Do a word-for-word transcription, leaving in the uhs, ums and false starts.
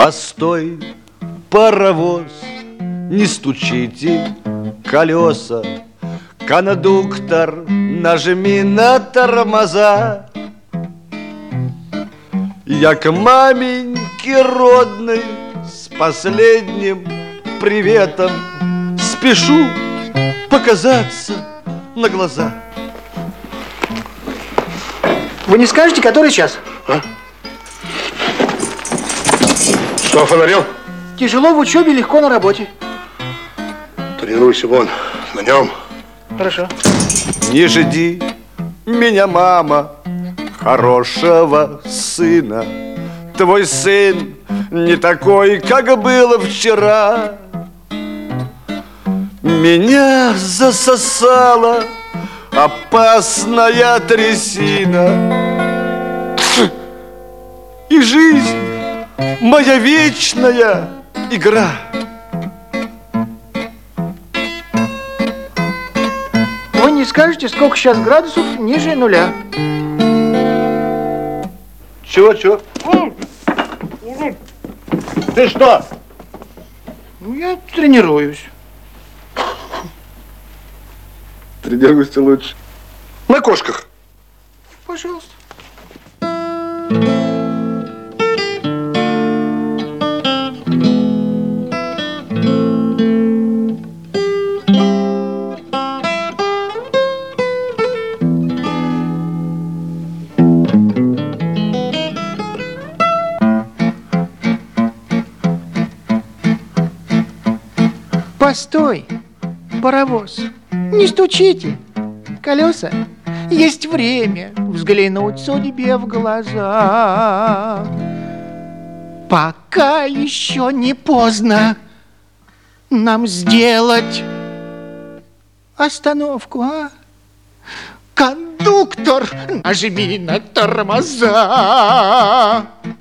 Постой, паровоз, не стучите колеса. Кондуктор, нажми на тормоза. Я к маменьке родной с последним приветом спешу показаться на глаза. Вы не скажете, который час? А? Что, фонарел? Тяжело в учебе, легко на работе. Тренируйся вон, на нем. Хорошо. Не жди меня, мама, хорошего сына. Твой сын не такой, как было вчера. Меня засосала опасная трясина. И жизнь моя вечная игра. Вы не скажете, сколько сейчас градусов ниже нуля? Чего, чего? Ты что? Ну, я тренируюсь. Тренируйся лучше. На кошках. Пожалуйста. Постой, паровоз, не стучите колеса. Есть время взглянуть судьбе в глаза. Пока еще не поздно нам сделать остановку, а? Кондуктор, нажми на тормоза.